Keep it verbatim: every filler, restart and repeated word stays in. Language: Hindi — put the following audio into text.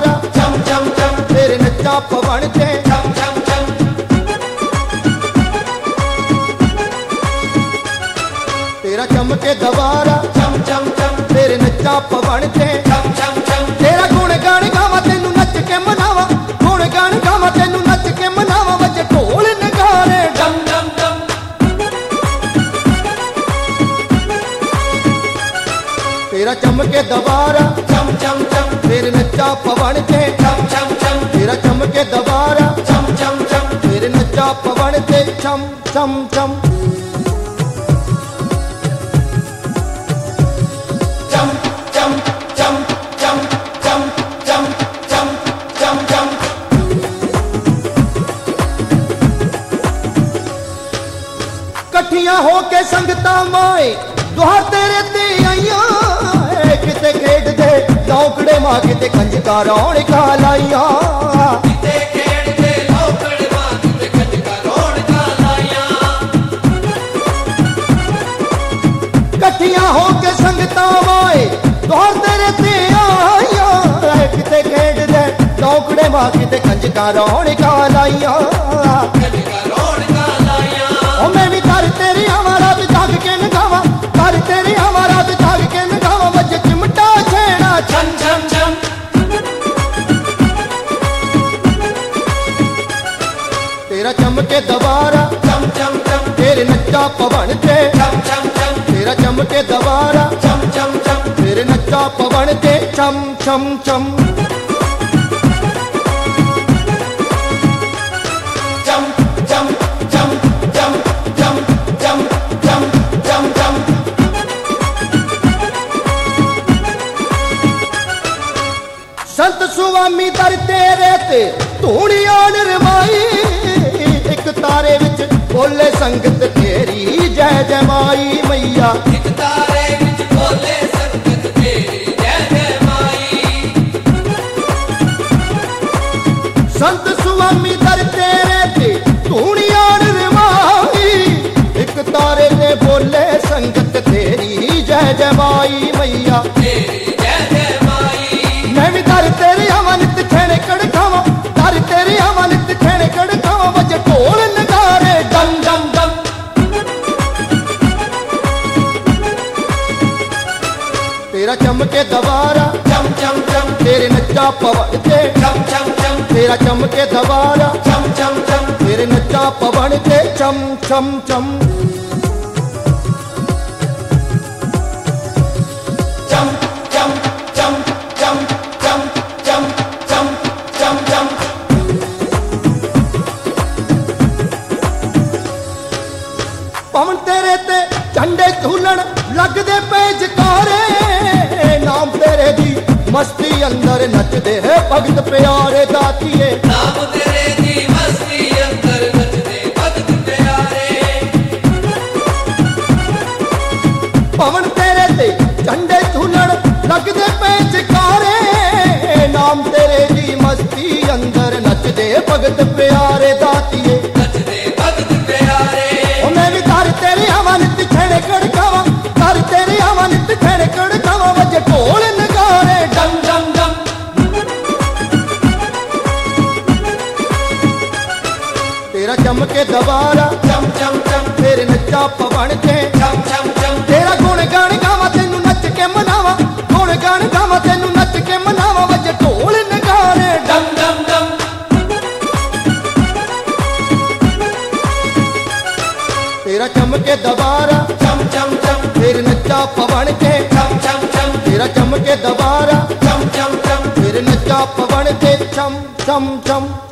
दवारा चम चम चम तेरे नच्चा पवन ते चम चम चम तेरा चमके दवारा चम चम चम तेरे नच्चा पवन ते चम चम चम तेरा गुण गान गावा तेनू नच के मनावा गुण गान गावा तेनू नच के मनावा वजे ढोल नगारे डम डम डम तेरा चमके दवारा चम चम चम तेरे नच्चा पवन ते चम चम चम तेरा चमके दवारा चम चम चम तेरे नच्चा पवन ते चम चम चम चम चम चम चम चम चम चम चम चम कठिया होके संगता माए दुहार तेरे ते आइया किते खेड दे लौकड़े मां किते कंजका रौण खा लाइया किते खेड़ दे लौकड़ मां किते कंजका रौण खा लाइया कठिया होके संगता माए दुहार तेरे ते आइया किते खेड दे लौकड़े मां किते कंजका रौण खा लाइया कंजका रौण खा लाइया ओ मैं भी कर तेरी हमारा भी जाग के नगावा कर तेरी हमारा भी जाग के नगावा वज चिमटा छेड़ा छम छम छम तेरा चमके दवारा चम चम चम तेरे नच्चा पवन ते चम चम चम तेरा चमके दवारा चम चम चम तेरे नच्चा पवन ते चम चम चम चम चम चम चम चम चम चम चम चम संत सुवामी दर तेरे ते धूणिया नरमाई एक तारे विच बोले संगत तेरी जय जय माई मैया एक तारे विच बोले संगत तेरी जय जय माई संत सुवामी दर तेरे ते धूणिया नरमाई एक तारे ते बोले संगत तेरी जय जय माई मैया तेरी जय जय माई मैं भी दर तेरी हवा नित खेणे कड़ खावा दर तेरी हवा नित खेणे कड़ खावा वजे ढोल नगारे डम डम डम तेरा चमके दवारा चम चम चम तेरे नच्चा पवन ते चम चम चम तेरा चमके दवारा चम चम चम तेरे नच्चा पवन ते चम चम चम चम चम चम चम चम चम चम चम चम पवन तेरे ते झंडे झूलन लगदे पे जकारे नाम तेरे दी मस्ती अंदर नचदे है भगत प्यारे दातिए नाम तेरे दी मस्ती अंदर नचदे भगत प्यारे पवन तेरे ते झंडे झूलन लगदे पे जकारे नाम तेरे दी मस्ती अंदर नचदे भगत प्यारे दातिए नचदे भगत प्यारे ओ मैं भी कर तेरी हवा नित खेणे कड़ खावा कर तेरी हवा नित खेणे कड़ खावा वजे ढोल नगारे डम डम डम तेरा चमके दवारा चम चम चम तेरे नच्चा पवन ते चम चम चम तेरा गुण गान गावा तेनू नच के मनावा गुण गान गावा तेनू नच के मनावा वजे ढोल नगारे डम डम डम तेरा चमके दवारा चम चम चम तेरे नच्चा पवन ते चम चम चम तेरा चमके दवारा चम चम चम तेरे नच्चा पवन ते चम चम चम